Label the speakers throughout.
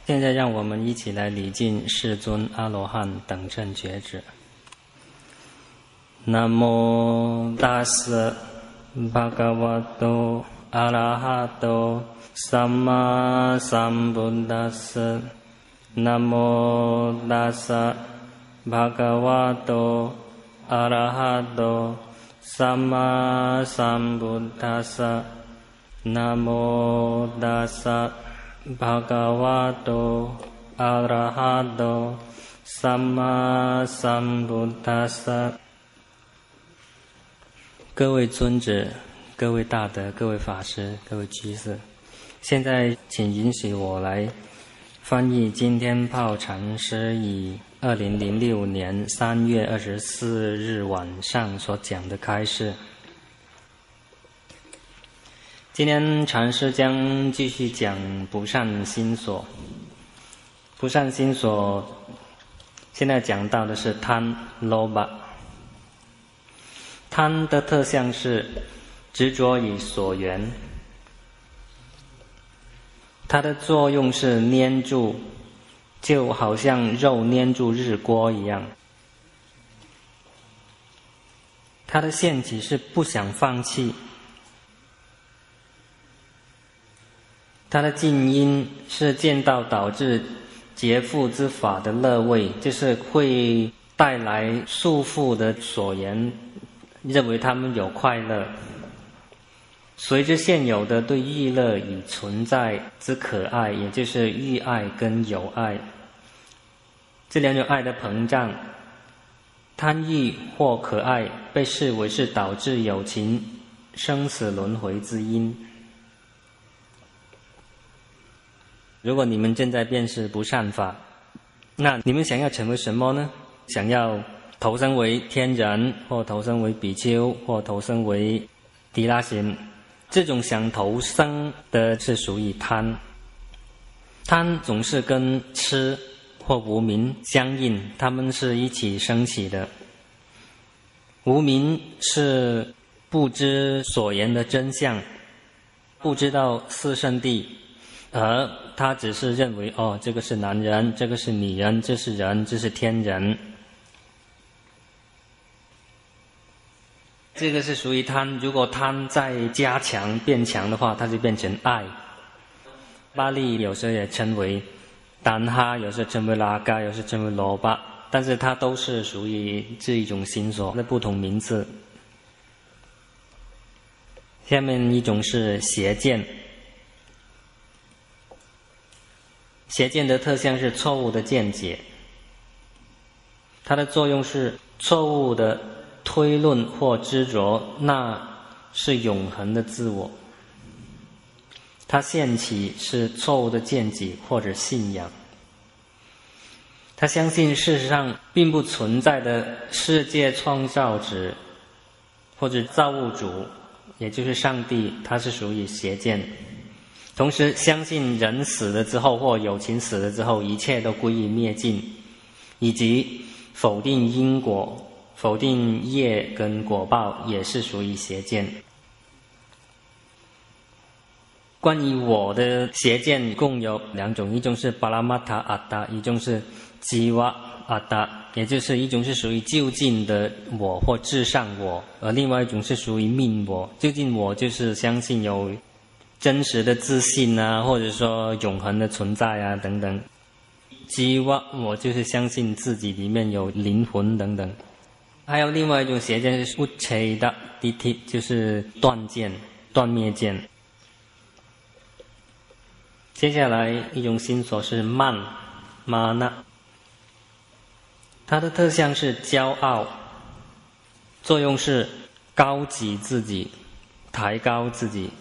Speaker 1: 现在让我们一起来礼敬世尊阿罗汉等正觉者。南无大斯巴嘎瓦多阿拉哈多萨玛萨布达斯。南无大斯巴嘎瓦多阿拉哈多萨玛萨布达斯。南无大斯巴嘎瓦多阿拉哈多萨玛萨布达斯。各位尊者，各位大德，各位法师，各位居士，现在请允许我来翻译今天炮禅师以2006年3月24日晚上所讲的开示。今天禅师将继续讲不善心所。不善心所现在讲到的是贪 loba。贪的特相是执着于所缘，它的作用是粘住，就好像肉粘住日锅一样。它的现起是不想放弃，它的近因是见到导致劫富之法的乐味，就是会带来束缚的所缘，认为他们有快乐。随着现有的对欲乐已存在之可爱，也就是欲爱跟有爱这两种爱的膨胀，贪欲或可爱被视为是导致有情生死轮回之因。如果你们正在辨识不善法，那你们想要成为什么呢？想要投生为天人，或投生为比丘，或投生为提拉行，这种想投生的是属于贪。贪总是跟痴或无明相应，它们是一起升起的。无明是不知所言的真相，不知道四圣谛，而他只是认为这个是男人，这个是女人，这是人，这是天人。这个是属于贪，如果贪再加强变强的话，它就变成爱。巴利有时候也称为丹哈，有时候称为拉嘎，有时候称为罗巴，但是它都是属于这一种心所的不同名字。下面一种是邪见。邪见的特相是错误的见解，它的作用是错误的推论或执着，那是永恒的自我。它现起是错误的见解或者信仰，他相信事实上并不存在的世界创造者或者造物主，也就是上帝，它是属于邪见。同时相信人死了之后，或有情死了之后，一切都归于灭尽，以及否定因果，否定业跟果报，也是属于邪见。关于我的邪见共有两种，一种是巴拉玛塔阿达，一种是基瓦阿达，也就是一种是属于就近的我或至上我，而另外一种是属于命我。就近我就是相信有真实的自信啊，或者说永恒的存在啊等等。基瓦我就是相信自己里面有灵魂等等。还有另外一种邪见是乌切达迪提，就是断见、断灭见。接下来一种心所是慢玛那，它的特相是骄傲，作用是高举自己，抬高自己。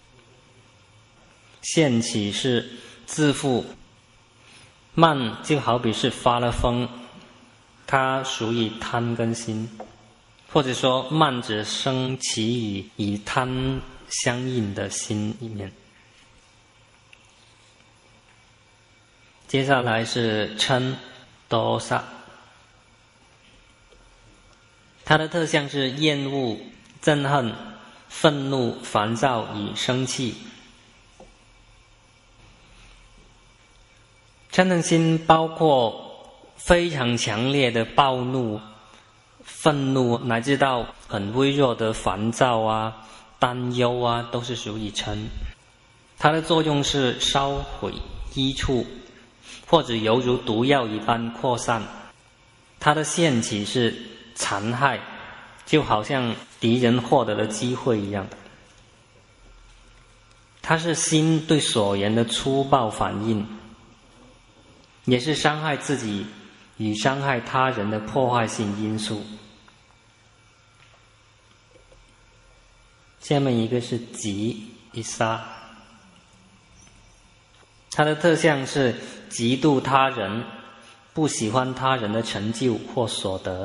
Speaker 1: 现起是自负，慢就好比是发了疯，它属于贪跟心，或者说慢只生起于与贪相应的心里面。接下来是嗔多萨，它的特相是厌恶、憎恨、愤怒、烦躁与生气。 嗔恨心包括非常强烈的暴怒、愤怒，乃至到很微弱的烦躁啊、担忧啊，都是属于嗔。它的作用是烧毁、依处，或者犹如毒药一般扩散。它的现起是残害，就好像敌人获得了机会一样。它是心对所缘的粗暴反应，也是伤害自己与伤害他人的破坏性因素。下面一个是嫉一杀，它的特相是嫉妒他人，不喜欢他人的成就或所得。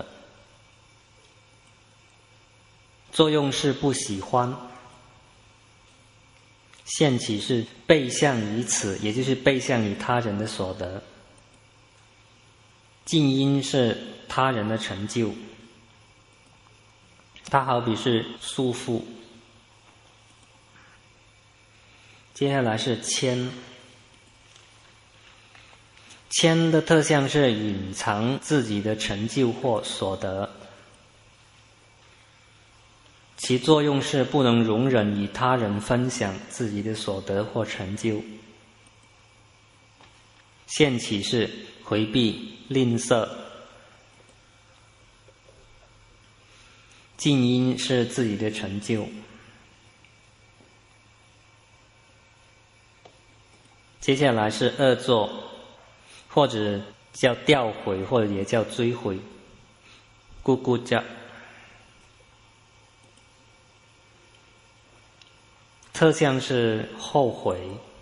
Speaker 1: 作用是不喜欢，现起是背向于此，也就是背向于他人的所得。近因是他人的成就，它好比是束缚。接下来是谦，谦的特相是隐藏自己的成就或所得，其作用是不能容忍与他人分享自己的所得或成就。现起是回避、吝啬。近因是自己的成就。接下来是恶作，或者叫吊毁，或者也叫追悔。咕咕叫，特相是后悔。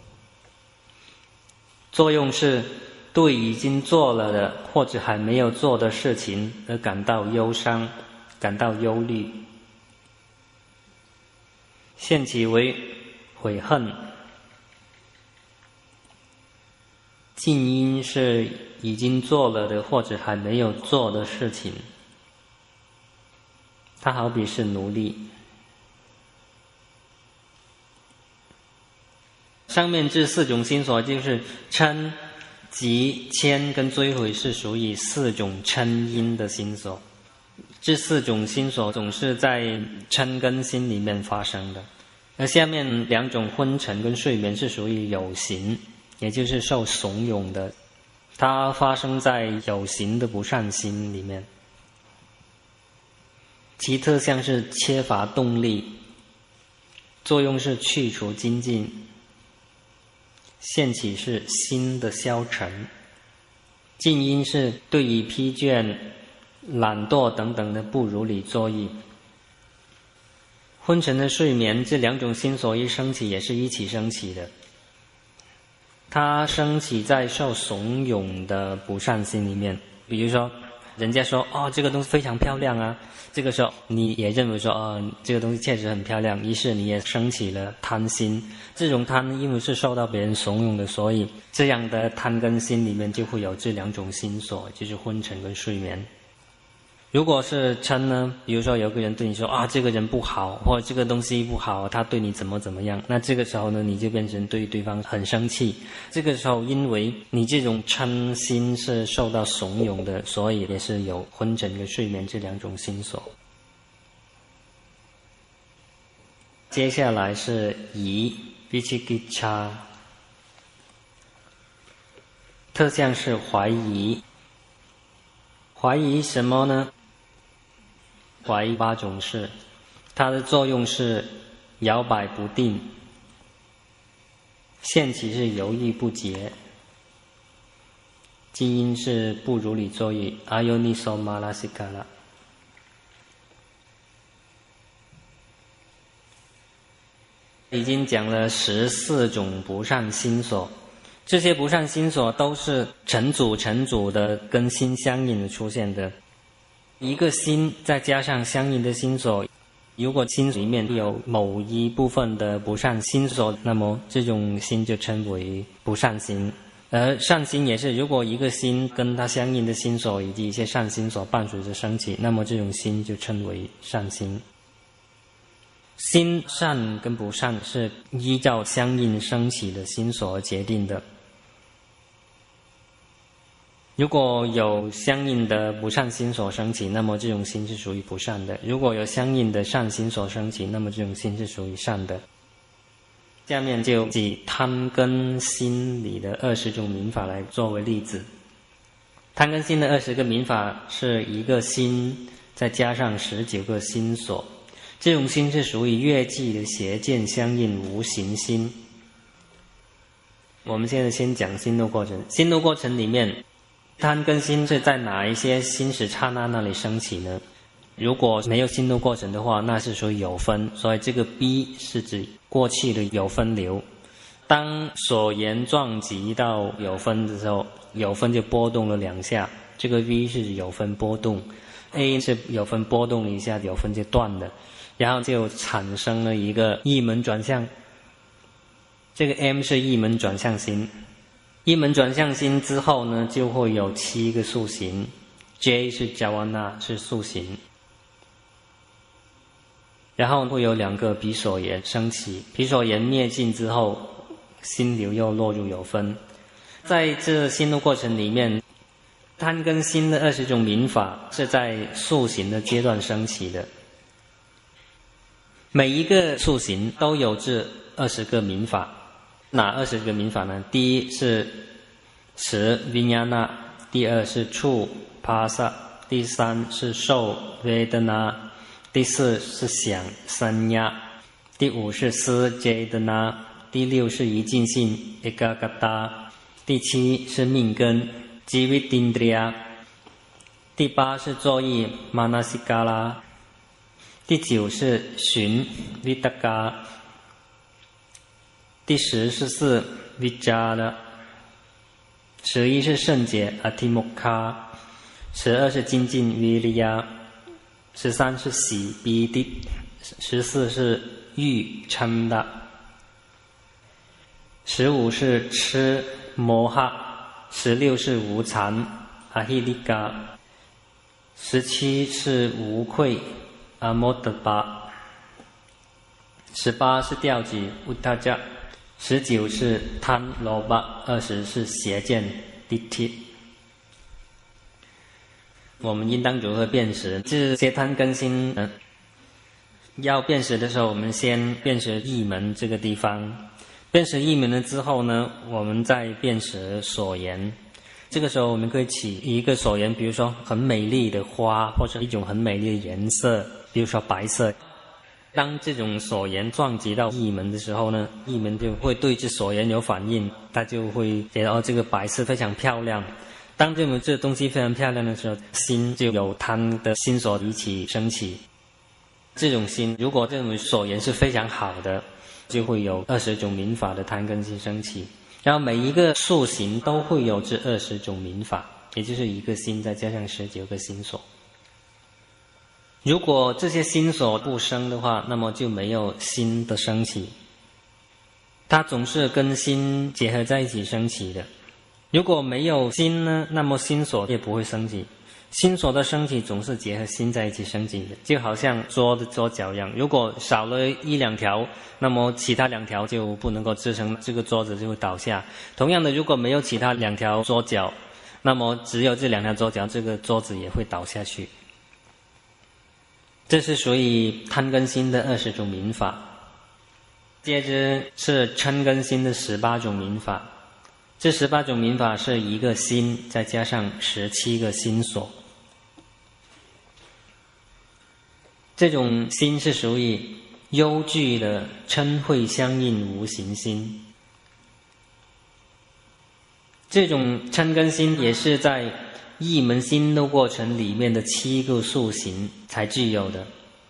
Speaker 1: 作用是对已经做了的或者还没有做的事情而感到忧伤、感到忧虑。现起为悔恨。近因是已经做了的或者还没有做的事情，它好比是奴隶。上面这四种心所就是嗔、嫉、谦跟追悔，是属于四种嗔因的心所。这四种心所总是在嗔根心里面发生的。而下面两种昏沉跟睡眠是属于有形，也就是受怂恿的，它发生在有形的不善心里面。其特相是缺乏动力，作用是去除精进，现起是心的消沉。近因是对于疲倦、懒惰等等的不如理作意。昏沉的睡眠，这两种心所一升起也是一起升起的。它升起在受怂恿的不善心里面，比如说人家说这个东西非常漂亮啊，这个时候你也认为说这个东西确实很漂亮，于是你也升起了贪心。这种贪因为是受到别人怂恿的，所以这样的贪跟心里面就会有这两种心所，就是昏沉跟睡眠。如果是嗔呢，比如说有个人对你说这个人不好，或者这个东西不好，他对你怎么样，那这个时候呢，你就变成对对方很生气。这个时候因为你这种嗔心是受到怂恿的，所以也是有昏沉跟睡眠这两种心所。接下来是疑 vicikiccha， 特相是怀疑。怀疑什么呢？怀疑八种事，它的作用是摇摆不定，现起是犹豫不决，近因是不如理作意，阿尤尼索马拉西卡拉。已经讲了14种不善心所，这些不善心所都是成组的跟心相应的出现的。一个心再加上相应的心所，如果心里面有某一部分的不善心所，那么这种心就称为不善心。而善心也是，如果一个心跟它相应的心所以及一些善心所伴随着升起，那么这种心就称为善心。心善跟不善是依照相应升起的心所而决定的。 如果有相应的不善心所升起，那么这种心是属于不善的；如果有相应的善心所升起，那么这种心是属于善的。下面就以贪跟心里的20种民法来作为例子。贪跟心的20个民法是一个心再加上19个心所，这种心是属于越寂的邪见相应无形心。我们现在先讲心动过程。心动过程里面，贪跟心是在哪一些心识刹那那里升起呢？如果没有心动过程的话，那是属于有分，所以这个 B 是指过去的有分流。当所缘撞击到有分的时候，有分就波动了2下，这个 V 是有分波动， A 是有分波动了一下，有分就断了，然后就产生了一个一门转向。这个 M 是一门转向心，一门转向心之后呢，就会有7个速行， J 是加瓦那，是速行，然后会有2个比所缘升起，比所缘灭尽之后，心流又落入有分。在这心动过程里面，贪跟心的20种民法是在速行的阶段升起的，每一个速行都有这20个民法。哪20个民法呢？第一是持 Vijnana， 第二是触 Phasa， 第三是受 Vedana， 第四是想 Sanya， 第五是思 Jayana， 第六是一境性 Ekagata， 第七是命根 Jivitindriya， 第八是作意 Manasikala， 第九是寻 Vitaka， 第10是4 Vichara， 11是圣解 Atimokha， 12是精进 Viriya， 13是喜 Bidit， 14是欲 Chanda， 15是痴 Moha， 16是无残 Ahilika， 17是无愧 Amodapa， 18是调举 Uttaja， 19是贪 Loba， 20是邪见 Ditti。 我们应当如何辨识这些贪跟心呢？要辨识的时候，我们先辨识意门这个地方，辨识意门了之后呢，我们再辨识所缘。这个时候我们可以起一个所缘，比如说很美丽的花，或者一种很美丽的颜色，比如说白色。当这种所缘撞击到意门的时候呢，意门就会对这所缘有反应，它就会觉得这个白色非常漂亮。当这个东西非常漂亮的时候，心就有贪的心所一起升起。这种心如果这种所缘是非常好的，就会有20种民法的贪跟心升起。然后每一个速行都会有这20种民法，也就是一个心再加上19个心所。如果这些心所不生的话，那么就没有心的升起，它总是跟心结合在一起升起的。如果没有心呢，那么心所也不会升起。心所的升起总是结合心在一起升起的，就好像桌的桌角一样，如果少了1-2条，那么其他2条就不能够支撑，这个桌子就会倒下。同样的，如果没有其他2条桌角，那么只有这2条桌角，这个桌子也会倒下去。这是属于贪跟心的20种民法。接着是嗔跟心的18种民法。这18种民法是一个心再加上17个心所。这种心是属于忧惧的嗔恚相应无形心。这种嗔跟心也是在一门心的过程里面的7个速行才具有的。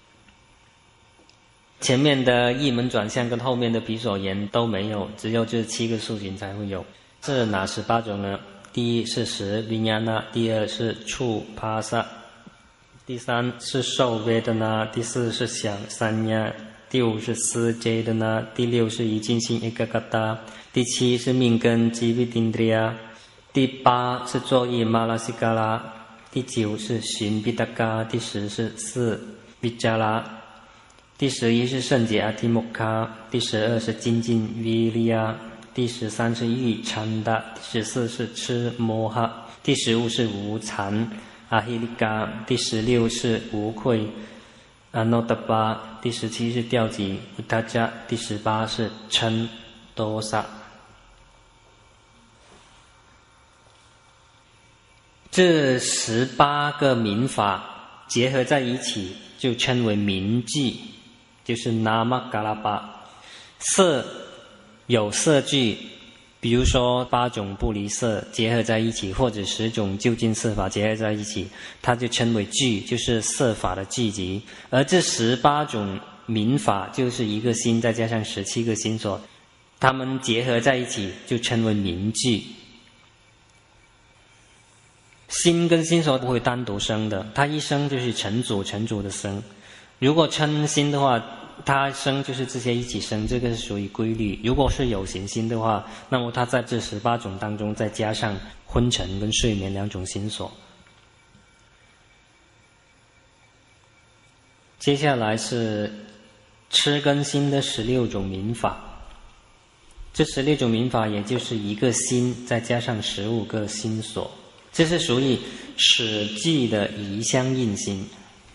Speaker 1: 前面的一门转向跟后面的比所缘都没有，只有这7个速行才会有。是哪18种呢？第一是持 Vijnana， 第二是触 Phasa， 第三是受 Vedana， 第四是想 Sanya， 第五是思 Jayana， 第六是一境性 Ekagata， 第七是命根 Jivitindriya， 第八是作意 Manasikala， 第九是寻 Vitaka， 第10是4 Vichara， 第11是圣解 Atimokha， 第12是精进 Viriya， 第13是欲嗔达，第14是痴摩哈，第15是无残阿希利嘎，第16是无愧阿诺达巴，第17是调集乌他迦，第18是嗔多萨。这18个民法结合在一起，就称为民句，就是那玛嘎拉巴。色有色句，比如说8种不离色结合在一起，或者10种究竟色法结合在一起，它就称为句，就是色法的聚集。而这18种民法就是一个心再加上17个心所，它们结合在一起就称为民句。心跟心所不会单独生的，它一生就是成组的生。如果嗔心的话，它生就是这些一起生，这个是属于规律。如果是有形心的话，那么它在这18种当中再加上昏沉跟睡眠2种心所。接下来是痴根心的16种民法，这16种民法也就是一个心再加上15个心所，这是属于始句的疑相应心。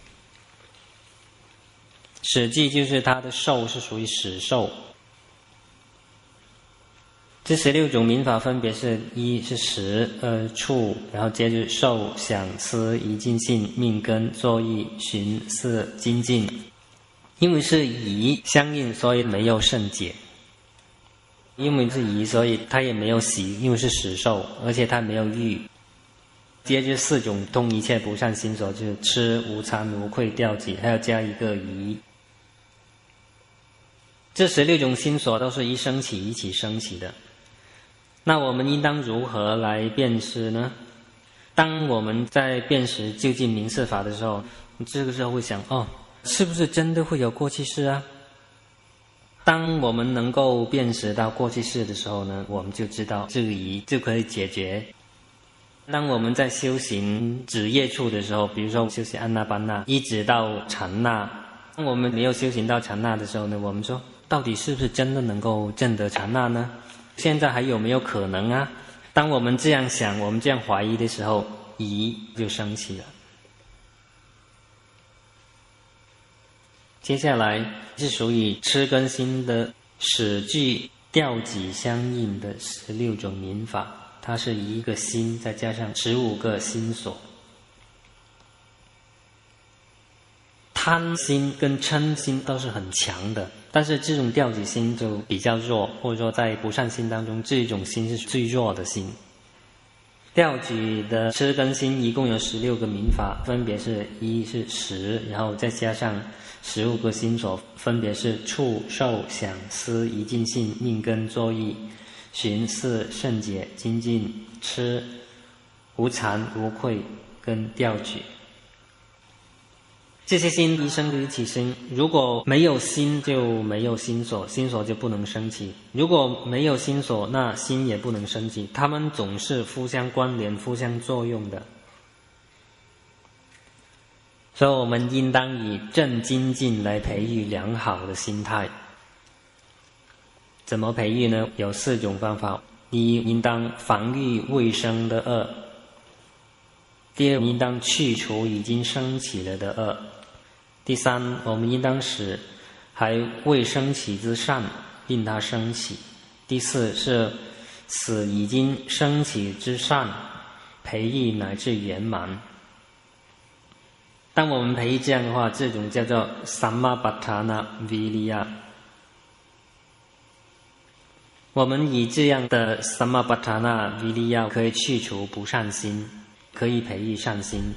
Speaker 1: 始句就是它的受是属于始受。这16种民法分别是1是识，2触，然后接着受想思疑尽性命根作意寻4精进。因为是疑相应，所以没有胜解。因为是疑，所以它也没有喜，因为是始受，而且它没有欲。接着4种通一切不善心所，就是痴无惭无愧调集，还要加一个疑。这16种心所都是一升起一起升起的。那我们应当如何来辨识呢？当我们在辨识究竟名色法的时候，这个时候会想，是不是真的会有过去式啊？当我们能够辨识到过去式的时候呢，我们就知道这个疑就可以解决。当我们在修行止业处的时候，比如说修行安那班那一直到禅那，当我们没有修行到禅那的时候呢，我们说到底是不是真的能够证得禅那呢？现在还有没有可能啊？当我们这样想，我们这样怀疑的时候，疑就升起了。接下来是属于痴根心的始句调集相应的16种民法，它是一个心再加上15个心所。贪心跟嗔心都是很强的，但是这种调集心就比较弱，或者说在不善心当中，这种心是最弱的心。调集的痴根心一共有16个民法，分别是1是识，然后再加上15个心所，分别是触、受、想、思、疑尽性、命根、作意、寻、4胜解、精进、痴、无惭、无愧跟调举。这些心一生就一起生，如果没有心就没有心所，心所就不能升起；如果没有心所，那心也不能升起，它们总是互相关联、互相作用的。所以我们应当以正精进来培育良好的心态。怎么培育呢？有4种方法。第一，应当防御未生的恶；第二，应当去除已经升起了的恶；第三，我们应当使还未升起之善令它升起；第四是使已经升起之善培育乃至圆满。当我们培育这样的话，这种叫做 Sammapattana Viriya。我们以这样的 Sammapattana Viriya 可以去除不善心，可以培育善心。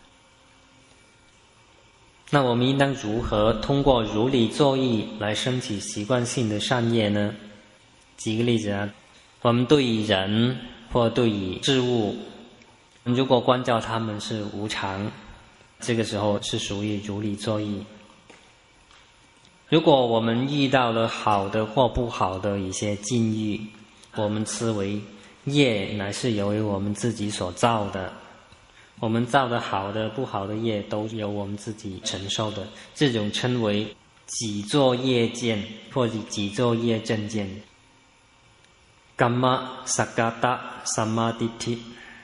Speaker 1: 那我们应当如何通过如理作意来升起习惯性的善业呢？举个例子啊，我们对于人或对于事物，如果观照他们是无常，这个时候是属于如理作意。如果我们遇到了好的或不好的一些境遇，我们思为业乃是由于我们自己所造的，我们造的好的不好的业都由我们自己承受的，这种称为己作业见或者己作业正见。 Kamma Sakata Samadhi。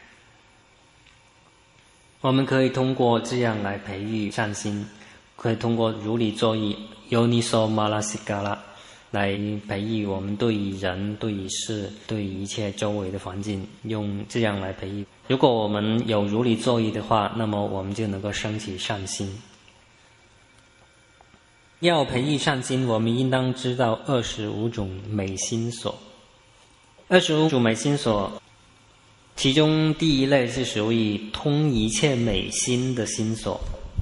Speaker 1: 我们可以通过这样来培育善心，可以通过如理作意 Yoniso Manasikara 来培育我们对于人、对于事、对于一切周围的环境，用这样来培育。如果我们有如理作意的话，那么我们就能够升起善心。要培育善心，我们应当知道25种美心所。25种美心所，其中第一类是属于通一切美心的心所，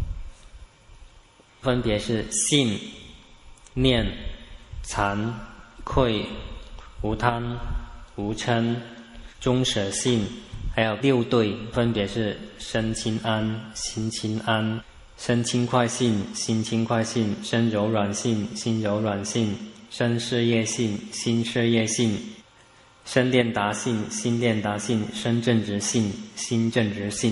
Speaker 1: 分别是信、念、惭、愧、无贪、无嗔、中舍信，还有6对，分别是身轻安、心轻安、身轻快性、心轻快性、身柔软性、心柔软性、身事业性、心事业性、身练达性、心练达性、身正直性、心正直性。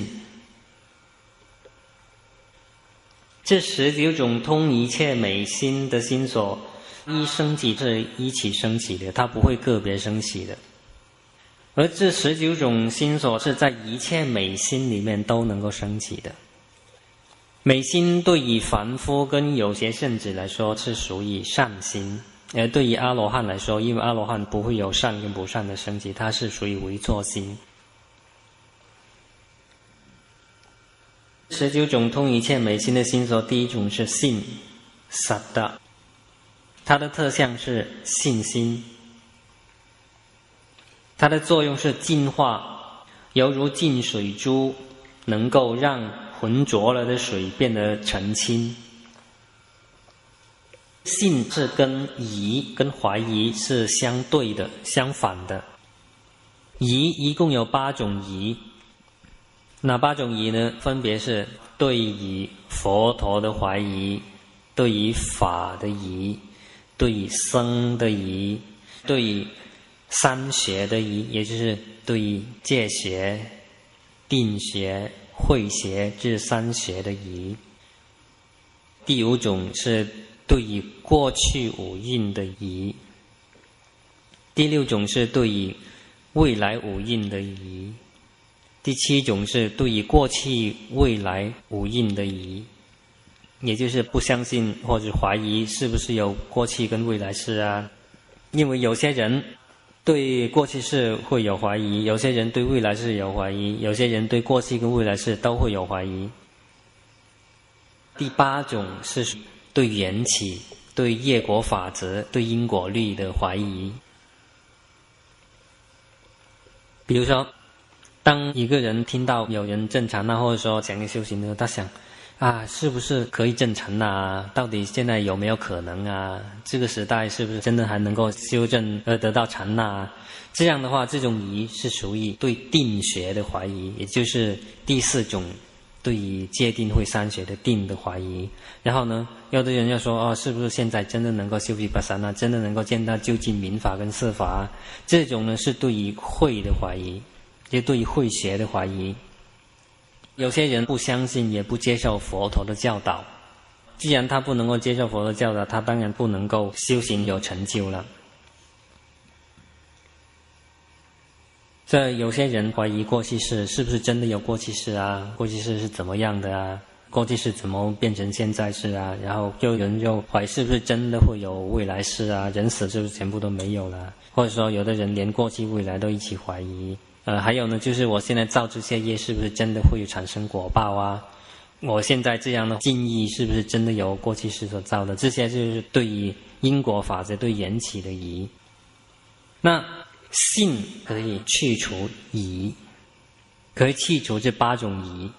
Speaker 1: 这19种通一切美心的心所，一升起是一起升起的，它不会个别升起的。而这19种心所是在一切美心里面都能够升起的。美心对于凡夫跟有些圣者来说是属于善心，而对于阿罗汉来说，因为阿罗汉不会有善跟不善的升起，它是属于唯作心。19种通一切美心的心所，第一种是信 Saddha， 它的特相是信心，它的作用是净化，犹如净水珠，能够让浑浊了的水变得澄清。信是跟疑、跟怀疑是相对的、相反的。疑一共有8种疑，哪8种疑呢？分别是对于佛陀的怀疑，对于法的疑，对于僧的疑，对于三学的疑，也就是对于戒学、定学、慧学这3学的疑。第5种是对于过去5蕴的疑。第6种是对于未来5蕴的疑。第7种是对于过去未来5蕴的疑，也就是不相信或者怀疑是不是有过去跟未来世啊。因为有些人对过去世会有怀疑，有些人对未来世有怀疑，有些人对过去跟未来世都会有怀疑。第8种是对缘起、对业果法则、对因果律的怀疑。比如说，当一个人听到有人证禅啊，或者说讲修行的时候，他想啊，是不是可以证禅啊？到底现在有没有可能啊？这个时代是不是真的还能够修正而得到禅啊？这样的话，这种疑是属于对定学的怀疑，也就是第4种对于戒定慧3学的定的怀疑。然后呢，有的人要说是不是现在真的能够修毗跋山啊？真的能够见到究竟民法跟色法啊？这种呢是对于慧的怀疑，就对于慧学的怀疑。有些人不相信也不接受佛陀的教导，既然他不能够接受佛陀的教导，他当然不能够修行有成就了。这有些人怀疑过去世是不是真的有过去世啊？过去世是怎么样的啊？过去世怎么变成现在世啊？然后有人就怀疑是不是真的会有未来世啊？人死是不是全部都没有了？或者说有的人连过去未来都一起怀疑。还有呢，就是我现在造这些业是不是真的会产生果报啊？我现在这样的境遇是不是真的由过去世所造的？这些就是对于因果法则、对缘起的疑。那信可以去除疑，可以去除这8种疑。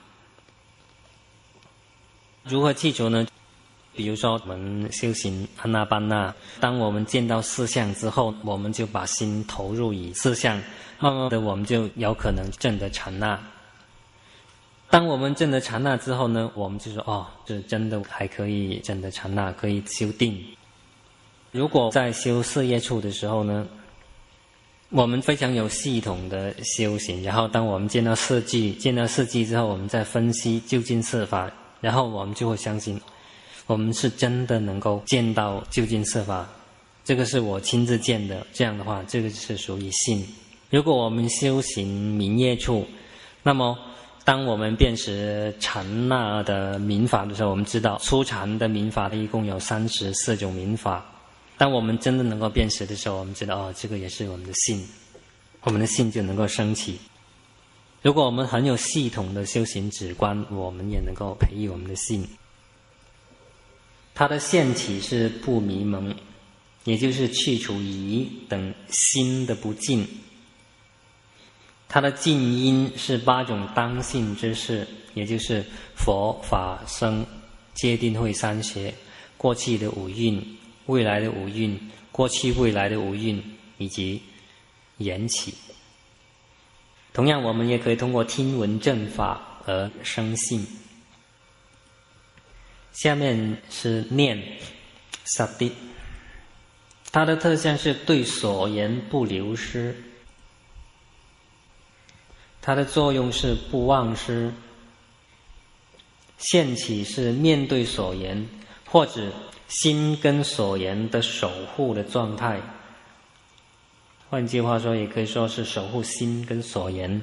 Speaker 1: 如何去除呢？比如说我们修行阿那般那，当我们见到4相之后，我们就把心投入于4相，慢慢的我们就有可能证得禅那。当我们证得禅那之后呢，我们就说这真的还可以证得禅那，可以修定。如果在修4业处的时候呢，我们非常有系统的修行，然后当我们见到4句之后，我们再分析究竟色法，然后我们就会相信我们是真的能够见到究竟色法， 这个是我亲自见的，这样的话，这个是属于信。如果我们修行明业处，那么当我们辨识禅那的民法的时候，我们知道初禅的民法一共有34种民法。当我们真的能够辨识的时候，我们知道这个也是我们的信，我们的信就能够升起。如果我们很有系统的修行止观，我们也能够培育我们的信。它的现起是不迷蒙，也就是去除疑等心的不净。它的静因是8种当性之事，也就是佛法僧戒定慧3学，过去的5蕴，未来的5蕴，过去未来的5蕴，以及缘起。同样我们也可以通过听闻正法而生信。下面是念 sati， 它的特相是对所言不流失，它的作用是不忘失。现起是面对所言或者心跟所言的守护的状态，换句话说，也可以说是守护心跟所言。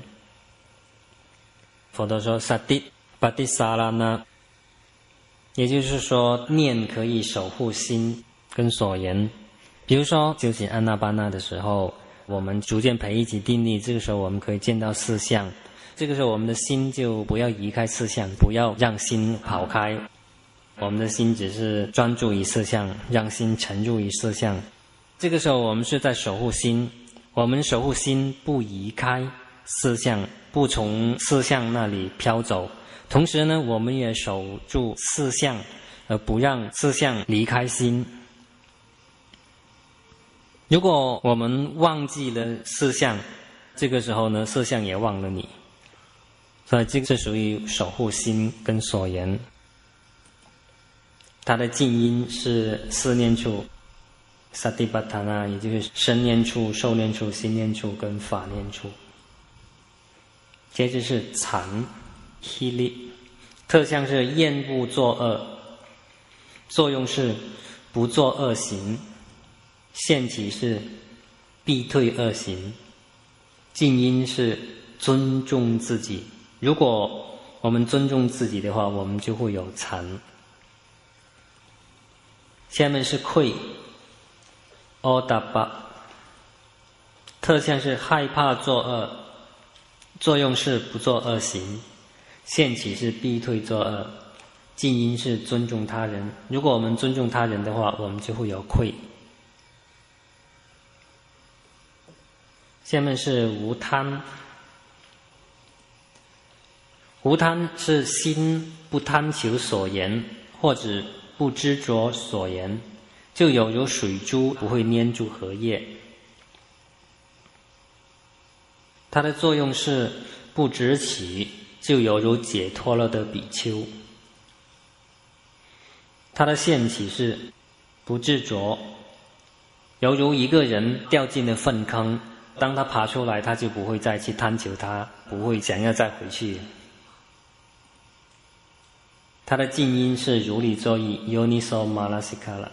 Speaker 1: 佛陀说 sati patisarana， 也就是说念可以守护心跟所言。比如说修行安那巴那的时候，我们逐渐培育起定力，这个时候我们可以见到四相，这个时候我们的心就不要移开四相，不要让心跑开，我们的心只是专注于四相，让心沉入于四相。这个时候我们是在守护心，我们守护心不移开四相，不从四相那里飘走，同时呢我们也守住四相，而不让四相离开心。如果我们忘记了四相，这个时候呢四相也忘了你，所以这个是属于守护心跟所言。它的静音是4念处 Satipatthana， 也就是身念处、受念处、心念处跟法念处。接着是禅 Hili， 特相是厌恶作恶，作用是不做恶行，现起是避退恶行，静音是尊重自己。如果我们尊重自己的话，我们就会有禅。下面是愧 Odapa， 特相是害怕作恶，作用是不做恶行，现起是避退作恶，静音是尊重他人。如果我们尊重他人的话，我们就会有愧。下面是无贪，无贪是心不贪求所言，或者不执着所言，就有如水珠不会粘住荷叶。它的作用是不执起，就有如解脱了的比丘。它的现起是不执着，犹如一个人掉进了粪坑，当他爬出来，他就不会再去贪求它，不会想要再回去。它的静音是如理作意 Yoniso Manasikara。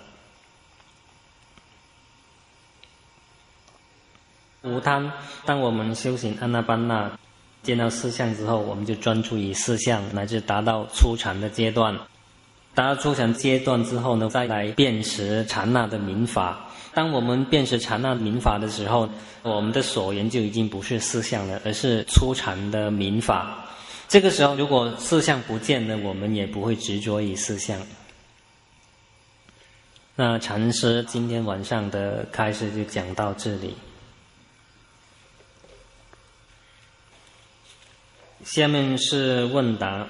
Speaker 1: 无贪，当我们修行安那班那见到四相之后，我们就专注于四相，乃至达到初禅的阶段。达到初禅阶段之后呢，再来辨识禅那的民法。当我们辨识禅那民法的时候，我们的所言就已经不是四相了，而是初禅的民法。这个时候如果四相不见了，我们也不会执着于四相。那禅师今天晚上的开示就讲到这里。下面是问答。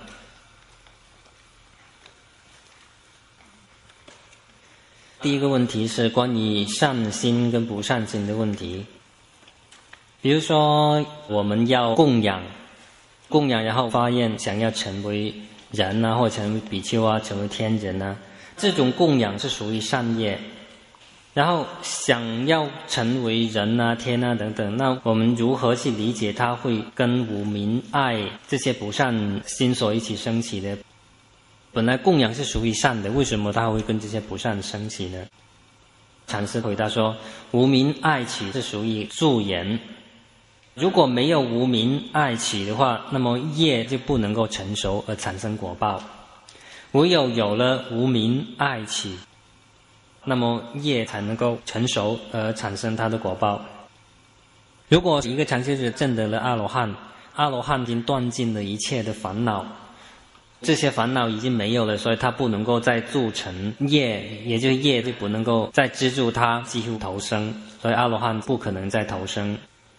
Speaker 1: 第一个问题是关于善心跟不善心的问题。比如说我们要供养，然后发愿想要成为人啊，或者成为比丘啊，成为天人啊，这种供养是属于善业。然后想要成为人啊、天啊等等，那我们如何去理解它会跟无明爱这些不善心所一起升起的？本来供养是属于善的，为什么它会跟这些不善升起呢？ 禅师回答说，无明爱取是属于助缘，如果没有无明爱取的话，那么业就不能够成熟而产生果报。唯有有了无明爱取，那么业才能够成熟而产生它的果报。如果一个禅修者证得了阿罗汉，阿罗汉已经断尽了一切的烦恼，这些烦恼已经没有了，所以他不能够再铸成业，也就是业就不能够再资助他继续投生，所以阿罗汉不可能再投生。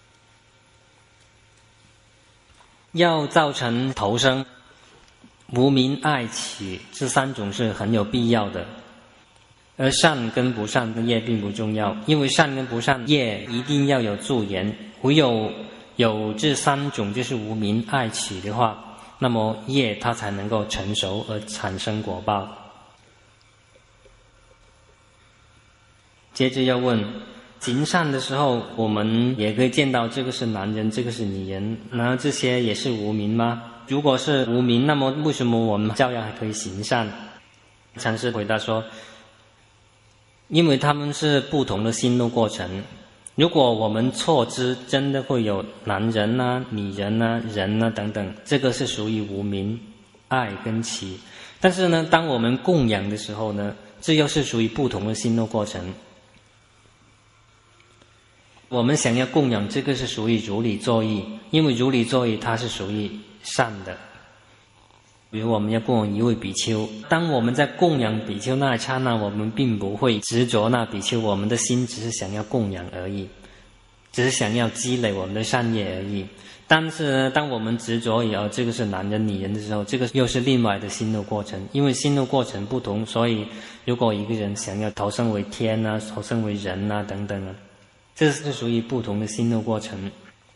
Speaker 1: 要造成投生，无明爱取这三种是很有必要的，而善跟不善的业并不重要，因为善跟不善业一定要有助缘，唯有这三种就是无明爱取的话，那么业它才能够成熟而产生果报。接着要问，行善的时候我们也可以见到这个是男人，这个是女人，然后这些也是无明吗？如果是无明，那么为什么我们照样还可以行善？禅师回答说，因为他们是不同的心路过程。如果我们错知真的会有男人啊、女人啊、人啊等等，这个是属于无明爱跟取。但是呢，当我们供养的时候呢，这又是属于不同的心路过程。我们想要供养，这个是属于如理作意，因为如理作意它是属于善的。比如我们要供养一位比丘，当我们在供养比丘那一刹那，我们并不会执着那比丘，我们的心只是想要供养而已，只是想要积累我们的善业而已。但是呢，当我们执着以这个是男人女人的时候，这个又是另外的心路过程。因为心路过程不同，所以如果一个人想要投生为天啊，投生为人啊等等啊，这是属于不同的心路过程。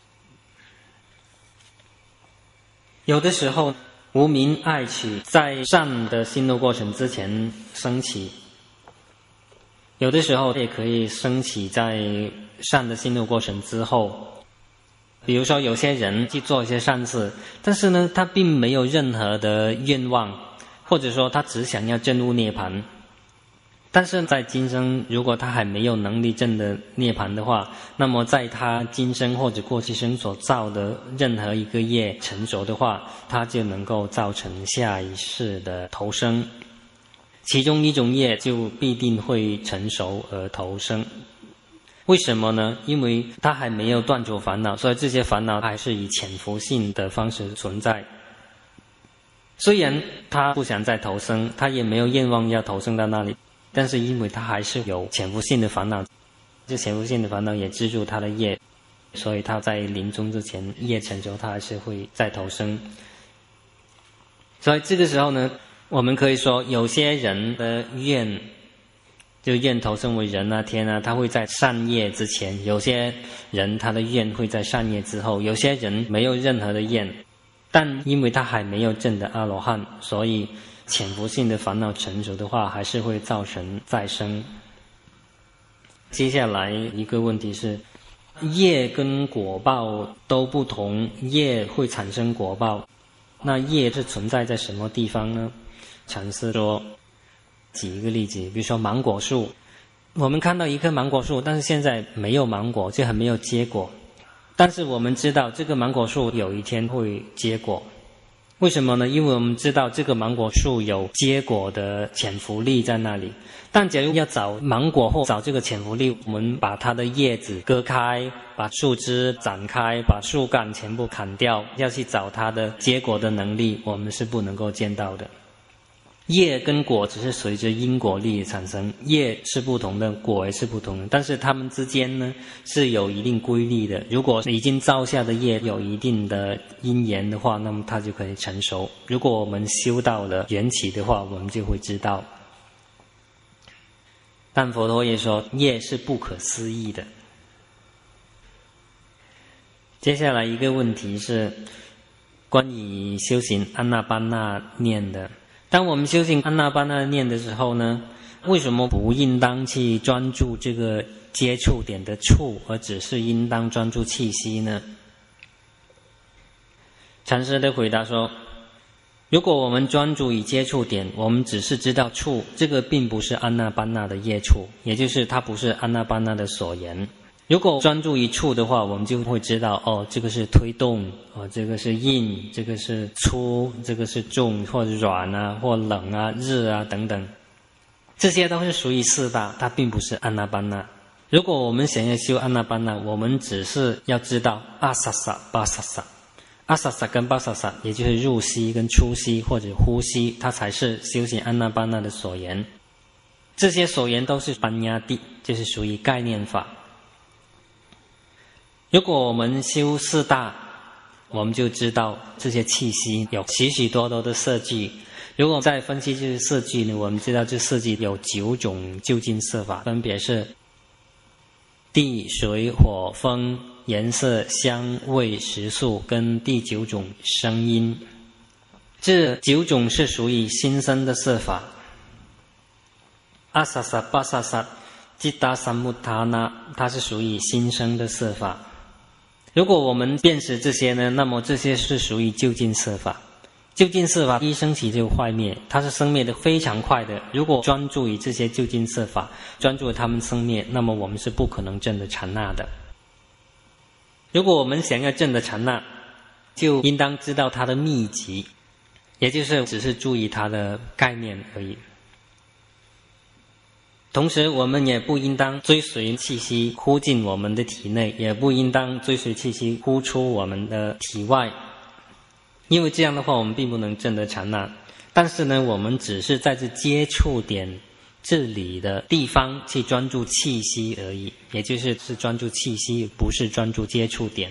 Speaker 1: 有的时候无明爱取在善的心路过程之前升起，有的时候也可以升起在善的心路过程之后。比如说有些人去做一些善事，但是呢他并没有任何的愿望，或者说他只想要证悟涅槃，但是在今生如果他还没有能力证得涅槃的话，那么在他今生或者过去生所造的任何一个业成熟的话，他就能够造成下一世的投生，其中一种业就必定会成熟而投生。为什么呢？因为他还没有断除烦恼，所以这些烦恼还是以潜伏性的方式存在。虽然他不想再投生，他也没有愿望要投生到那里，但是因为他还是有潜伏性的烦恼，这潜伏性的烦恼也资助他的业，所以他在临终之前业成熟，他还是会再投生。所以这个时候呢，我们可以说有些人的愿就愿投生为人啊天啊，他会在善业之前，有些人他的愿会在善业之后，有些人没有任何的愿，但因为他还没有证得阿罗汉，所以潜伏性的烦恼成熟的话，还是会造成再生。接下来一个问题是，业跟果报都不同，业会产生果报，那业是存在在什么地方呢？禅师说，举一个例子，比如说芒果树，我们看到一棵芒果树，但是现在没有芒果，就还没有结果，但是我们知道这个芒果树有一天会结果。为什么呢？因为我们知道这个芒果树有结果的潜伏力在那里，但假如要找芒果或找这个潜伏力，我们把它的叶子割开，把树枝展开，把树干全部砍掉，要去找它的结果的能力，我们是不能够见到的。业跟果只是随着因果力产生，业是不同的，果也是不同的，但是它们之间呢是有一定规律的。如果已经造下的业有一定的因缘的话，那么它就可以成熟。如果我们修到了缘起的话，我们就会知道。但佛陀也说，业是不可思议的。接下来一个问题是关于修行安那般那念的。当我们修行安那般那念的时候呢，为什么不应当去专注这个接触点的触，而只是应当专注气息呢？禅师的回答说， 如果我们专注于接触点，我们只是知道触，这个并不是安那班那的业触，也就是它不是安那班那的所言。如果专注于触的话，我们就会知道这个是推动，这个是硬，这个是粗，这个是重或者软啊，或冷啊、热啊等等，这些都是属于四大，它并不是安那班那。如果我们想要修安那班那，我们只是要知道阿萨萨、巴萨萨。阿萨萨跟巴萨萨，也就是入息跟出息或者呼吸，它才是修行安那班那的所言。这些所言都是班雅地，就是属于概念法。如果我们修四大，我们就知道这些气息有许许多多的色聚。如果再分析这些色聚呢，我们知道这色聚有9种究竟色法，分别是地、水、火、风、颜色、香味、食宿跟第9种声音。这9种是属于心生的色法。阿萨萨、巴萨萨、吉达三木他那，它是属于心生的色法。如果我们辨识这些呢，那么这些是属于究竟色法。究竟色法一升起就坏灭，它是生灭的非常快的。如果专注于这些究竟色法，专注于它们生灭，那么我们是不可能证的禅那的。如果我们想要证的禅那，就应当知道它的秘籍，也就是只是注意它的概念而已。同时我们也不应当追随气息呼进我们的体内，也不应当追随气息呼出我们的体外，因为这样的话我们并不能证得禅那。但是呢，我们只是在这接触点这里的地方去专注气息而已，也就是专注气息，不是专注接触点。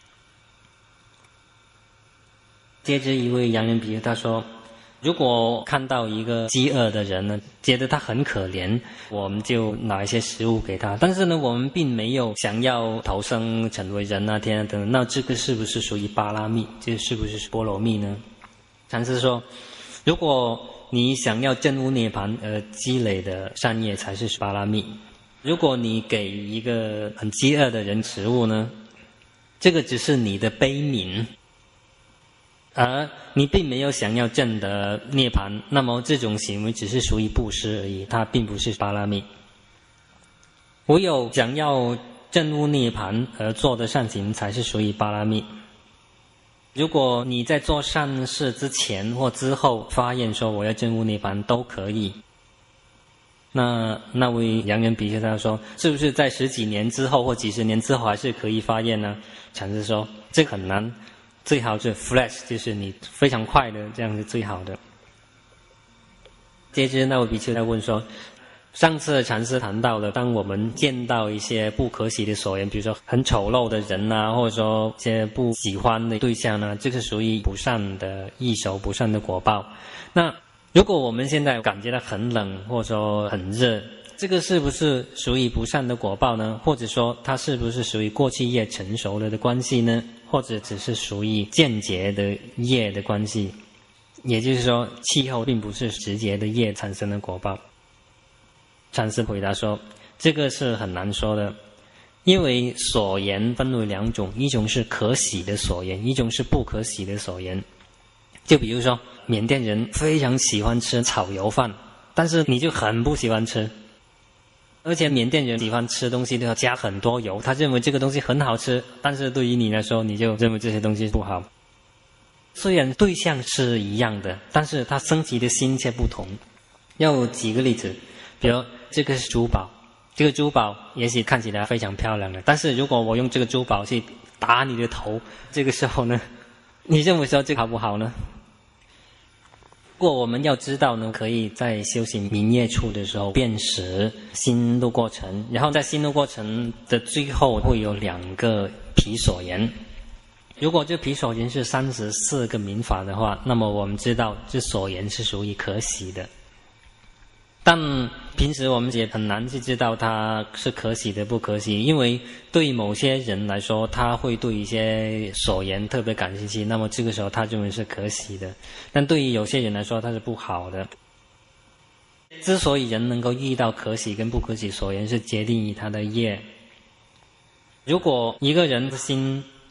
Speaker 1: 接着一位洋人比喻他说，如果看到一个饥饿的人呢，觉得他很可怜，我们就拿一些食物给他，但是呢，我们并没有想要投生成为人啊、天啊等等，那这个是不是属于巴拉密？这是不是波罗蜜呢？禅师说，如果你想要证悟涅槃而积累的善业才是巴拉密。如果你给一个很饥饿的人食物呢，这个只是你的悲悯，而你并没有想要证得涅槃，那么这种行为只是属于布施而已，它并不是巴拉密。唯有想要证悟涅槃而做的善行才是属于巴拉密。如果你在做善事之前或之后发愿说我要证悟涅槃都可以，那位洋人比丘他说，是不是在10几年之后或几十年之后还是可以发愿呢？禅师说这个很难，最好是 flash， 就是你非常快的，这样是最好的。接着那位比丘在问说，上次禅师谈到了，当我们见到一些不可喜的所缘，比如说很丑陋的人啊，或者说一些不喜欢的对象呢，这个属于不善的异熟，不善的果报。那如果我们现在感觉到很冷，或者说很热，这个是不是属于不善的果报呢？或者说它是不是属于过去业成熟了的关系呢？或者只是属于间接的业的关系？也就是说，气候并不是直接的业产生的果报。禅师回答说，这个是很难说的，因为所言分为2种，一种是可喜的所言，一种是不可喜的所言。就比如说缅甸人非常喜欢吃炒油饭，但是你就很不喜欢吃，而且缅甸人喜欢吃东西都要加很多油，他认为这个东西很好吃，但是对于你来说你就认为这些东西不好。虽然对象是一样的，但是他升起的心却不同。要举个例子，比如这个是珠宝，这个珠宝也许看起来非常漂亮的，但是如果我用这个珠宝去打你的头，这个时候呢，你认为说这个好不好呢？不过我们要知道呢，可以在修行明业处的时候辨识心路过程，然后在心路过程的最后会有2个毗所缘。如果这毗所缘是34个民法的话，那么我们知道这所缘是属于可喜的。但平时我们也很难去知道它是可喜的不可喜，因为对某些人来说，他会对一些所言特别感兴趣，那么这个时候他认为是可喜的，但对于有些人来说它是不好的。之所以人能够遇到可喜跟不可喜所言，是决定于他的业。如果一个人的心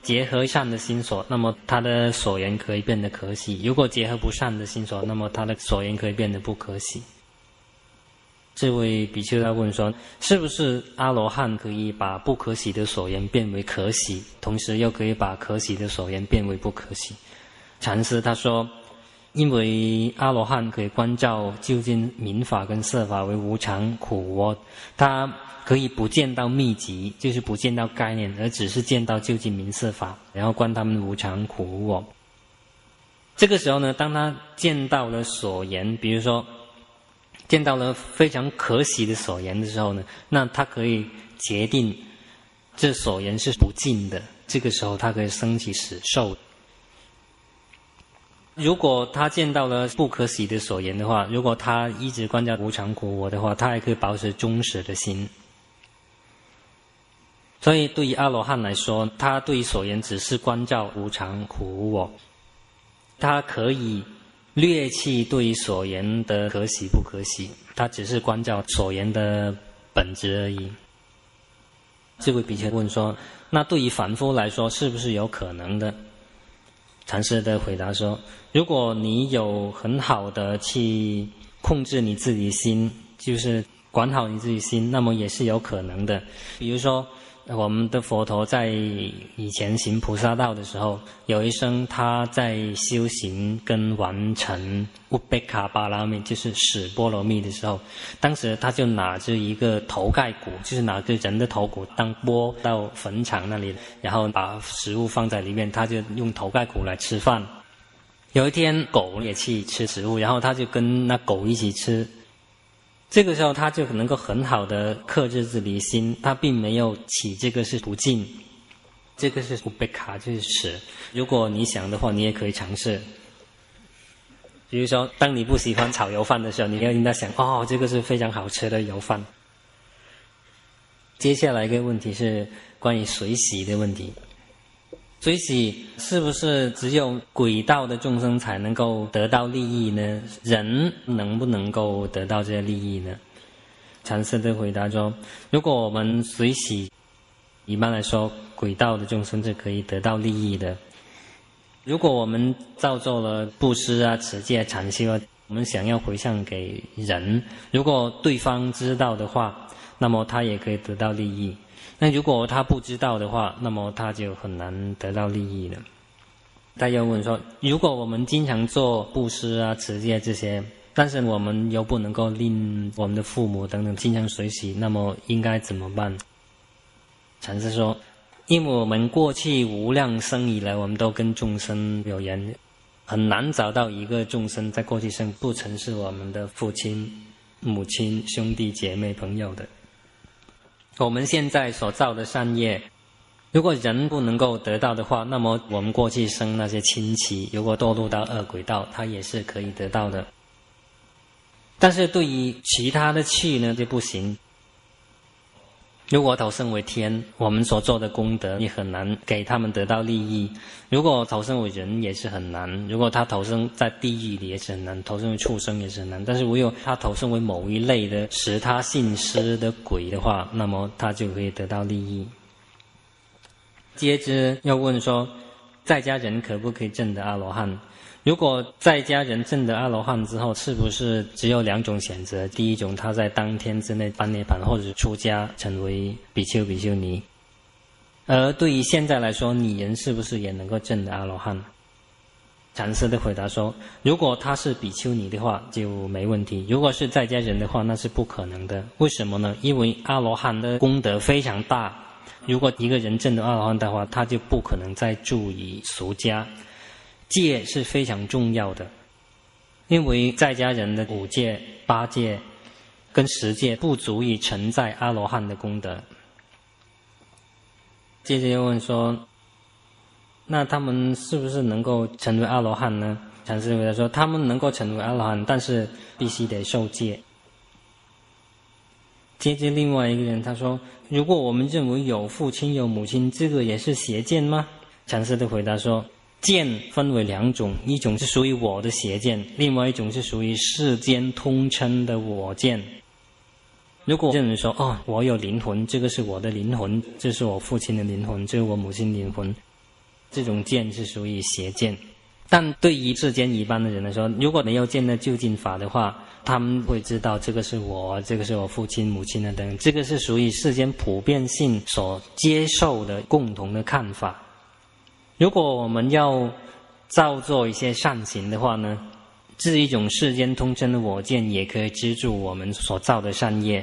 Speaker 1: 结合善的心所，那么他的所言可以变得可喜；如果结合不善的心所，那么他的所言可以变得不可喜。这位比丘他问说，是不是阿罗汉可以把不可喜的所言变为可喜，同时又可以把可喜的所言变为不可喜？禅师他说，因为阿罗汉可以观照究竟名法跟色法为无常苦我，他可以不见到秘籍，就是不见到概念，而只是见到究竟名色法，然后观他们无常苦我。这个时候呢，当他见到了所言，比如说见到了非常可喜的所言的时候呢，那他可以决定这所言是不净的，这个时候他可以升起死受。如果他见到了不可喜的所言的话，如果他一直观照无常苦我的话，他还可以保持忠实的心。所以对于阿罗汉来说，他对于所言只是观照无常苦我，他可以略去对于所言的可喜不可喜，他只是观照所言的本质而已。这位比丘问说，那对于凡夫来说是不是有可能的？禅师的回答说，如果你有很好的去控制你自己心，就是管好你自己心，那么也是有可能的。比如说我们的佛陀在以前行菩萨道的时候，有一生他在修行跟完成乌贝卡巴拉蜜，就是始波罗蜜的时候，当时他就拿着一个头盖骨，就是拿着人的头骨当钵到坟场那里，然后把食物放在里面，他就用头盖骨来吃饭。有一天狗也去吃食物，然后他就跟那狗一起吃。这个时候他就能够很好的克制自己的心，他并没有起这个是不净，这个是乌贝卡，就是耻。如果你想的话，你也可以尝试。比如说当你不喜欢炒油饭的时候，你要应该想，哦，这个是非常好吃的油饭。接下来一个问题是关于随喜的问题。随喜是不是只有鬼道的众生才能够得到利益呢？人能不能够得到这些利益呢？禅师的回答说，如果我们随喜，一般来说鬼道的众生是可以得到利益的。如果我们造作了布施啊、持戒、禅修啊，我们想要回向给人，如果对方知道的话，那么他也可以得到利益。那如果他不知道的话，那么他就很难得到利益了。他又问说，如果我们经常做布施啊、持戒这些，但是我们又不能够令我们的父母等等经常随喜，那么应该怎么办？禅师说，因为我们过去无量生以来，我们都跟众生有缘，很难找到一个众生在过去生不曾是我们的父亲、母亲、兄弟姐妹、朋友的。我们现在所造的善业，如果人不能够得到的话，那么我们过去生那些亲戚，如果堕入到恶鬼道，他也是可以得到的。但是对于其他的趣呢，就不行。如果投生为天，我们所做的功德也很难给他们得到利益。如果投生为人也是很难，如果他投生在地狱里也是很难，投生为畜生也是很难。但是唯有他投生为某一类的使他信施的鬼的话，那么他就可以得到利益。接着要问说，在家人可不可以证得阿罗汉？如果在家人证得阿罗汉之后，是不是只有两种选择？第一种，他在当天之内般涅槃，或者出家成为比丘、比丘尼。而对于现在来说，女人是不是也能够证得阿罗汉？禅师的回答说，如果她是比丘尼的话就没问题，如果是在家人的话那是不可能的。为什么呢？因为阿罗汉的功德非常大，如果一个人证得阿罗汉的话，他就不可能再住于俗家。戒是非常重要的，因为在家人的5戒、8戒跟10戒不足以承载阿罗汉的功德。接着又问说，那他们是不是能够成为阿罗汉呢？禅师回答说，他们能够成为阿罗汉，但是必须得受戒。接着另外一个人他说，如果我们认为有父亲有母亲，这个也是邪见吗？禅师的回答说，见分为2种，一种是属于我的邪见，另外一种是属于世间通称的我见。如果认为说，我有灵魂，这个是我的灵魂，这是我父亲的灵魂，这是我母亲的灵魂， 这种见是属于邪见。但对于世间一般的人来说，如果没有见了究竟法的话，他们会知道这个是我，这个是我父亲母亲等，这个是属于世间普遍性所接受的共同的看法。如果我们要造作一些善行的话呢，这一种世间通称的我见也可以资助我们所造的善业。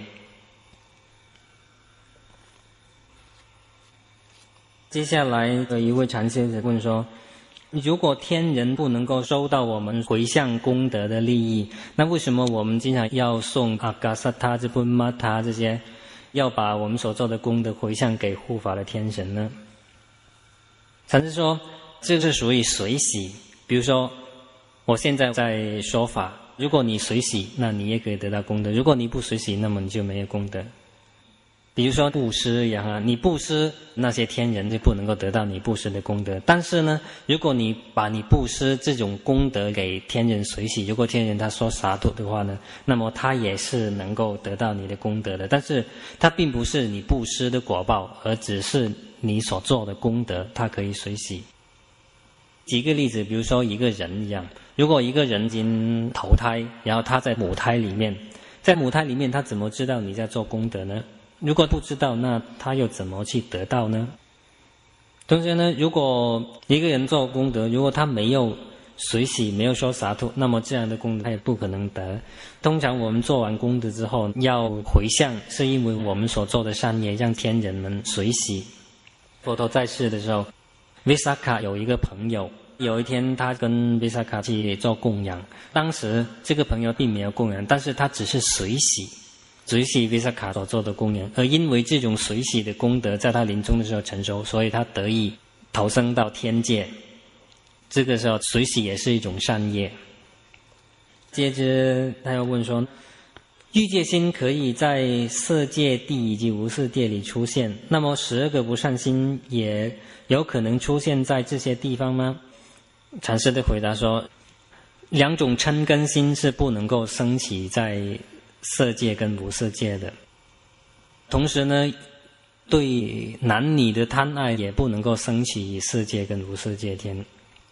Speaker 1: 接下来有一位禅师问说，如果天人不能够收到我们回向功德的利益，那为什么我们经常要送阿嘎萨他、这布玛他这些，要把我们所做的功德回向给护法的天神呢？禅师说，这是属于随喜。比如说，我现在在说法，如果你随喜，那你也可以得到功德；如果你不随喜，那么你就没有功德。比如说布施一样，你布施，那些天人就不能够得到你布施的功德。但是呢，如果你把你布施这种功德给天人随喜，如果天人他说洒脱的话呢，那么他也是能够得到你的功德的。但是他并不是你布施的果报，而只是你所做的功德，他可以随喜。举个例子，比如说一个人一样，如果一个人已经投胎，然后他在母胎里面，在母胎里面他怎么知道你在做功德呢？如果不知道，那他又怎么去得到呢？同时呢，如果一个人做功德，如果他没有随喜，没有说洒脱，那么这样的功德他也不可能得。通常我们做完功德之后要回向，是因为我们所做的善业让天人们随喜。佛陀在世的时候，维萨卡有一个朋友，有一天他跟维萨卡去做供养，当时这个朋友并没有供养，但是他只是随喜维萨卡所做的供养，而因为这种随喜的功德在他临终的时候成熟，所以他得以投生到天界。这个时候随喜也是一种善业。接着他又问说，欲界心可以在色界、地以及无色界里出现，那么12个不善心也有可能出现在这些地方吗？禅师的回答说，2种嗔根心是不能够升起在色界跟无色界的。同时呢，对男女的贪爱也不能够升起色界跟无色界天。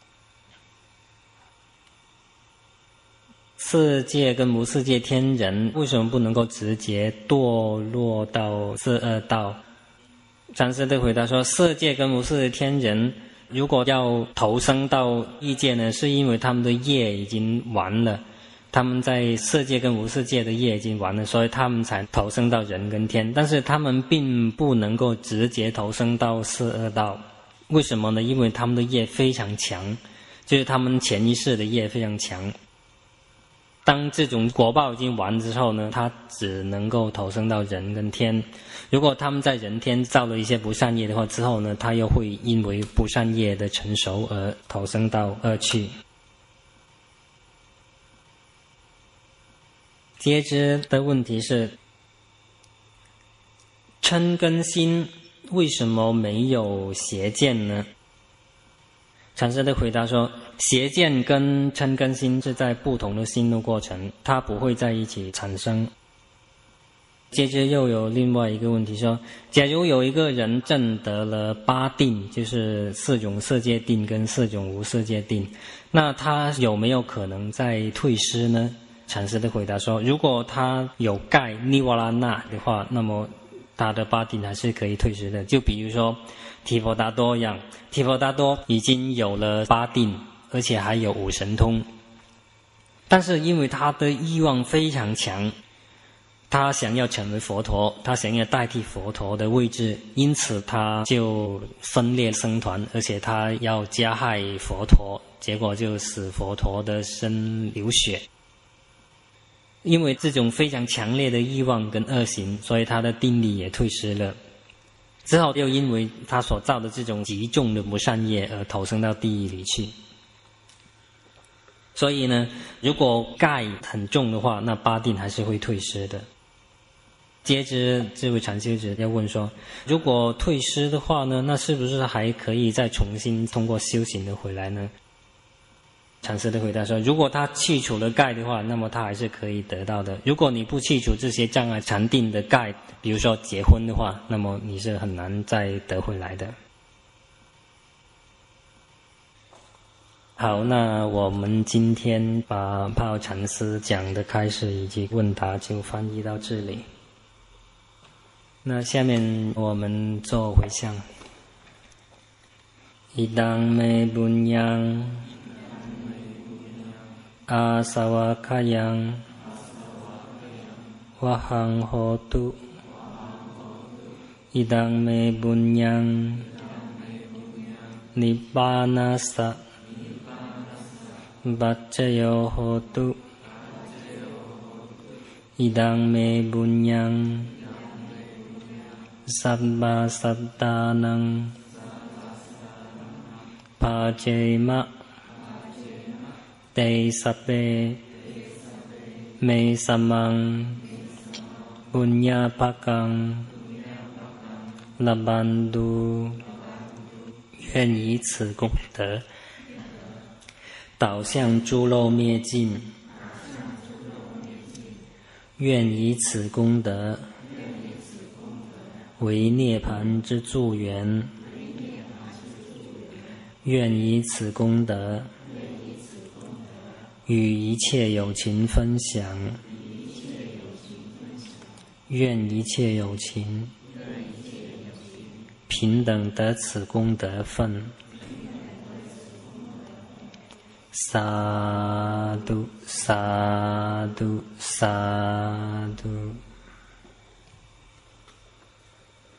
Speaker 1: 色界跟无色界天人为什么不能够直接堕落到色恶道？禅师的回答说，色界跟无色界天人如果要投生到异界呢，是因为他们的业已经完了，他们在色界跟无色界的业已经完了，所以他们才投生到人跟天。但是他们并不能够直接投生到色恶道。为什么呢？因为他们的业非常强，就是他们前一世的业非常强。当这种果报已经完之后呢，他只能够投生到人跟天。如果他们在人天造了一些不善业的话，之后呢，他又会因为不善业的成熟而投生到恶趣。接着的问题是，嗔跟心为什么没有邪见呢？禅师的回答说，邪见跟嗔跟心是在不同的心路过程，它不会在一起产生。接着又有另外一个问题说，假如有一个人证得了8定，就是4种色界定跟4种无色界定，那他有没有可能再退失呢？禅师的回答说，如果他有盖尼瓦拉那的话，那么他的8定还是可以退失的。就比如说提婆达多一样，提婆达多已经有了8定，而且还有5神通，但是因为他的欲望非常强，他想要成为佛陀，他想要代替佛陀的位置，因此他就分裂僧团，而且他要加害佛陀，结果就使佛陀的身流血。因为这种非常强烈的欲望跟恶行，所以他的定力也退失了。之后又因为他所造的这种极重的不善业而投生到地狱里去。所以呢，如果盖很重的话，那8定还是会退失的。接着这位禅修者要问说，如果退失的话呢，那是不是还可以再重新通过修行的回来呢？禅师的回答说，如果他去除了盖的话，那么他还是可以得到的。如果你不去除这些障碍禅定的盖，比如说结婚的话，那么你是很难再得回来的。 好，那我们今天把帕灱禅师讲的开始以及问答就翻译到这里。那下面我们做回向。Idang me bunyang asawakayang wahang hotu. Idang me bunyang nibbanasa baccayo hotu. Idang me bunyang sabba sattanang pājema te sabbe me samang bunyapakang labandu。愿以此功德导向诸漏灭尽，愿以此功德为涅槃之助缘，愿以此功德与一切有情分享，愿一切有情平等得此功德分。萨埵萨埵萨埵。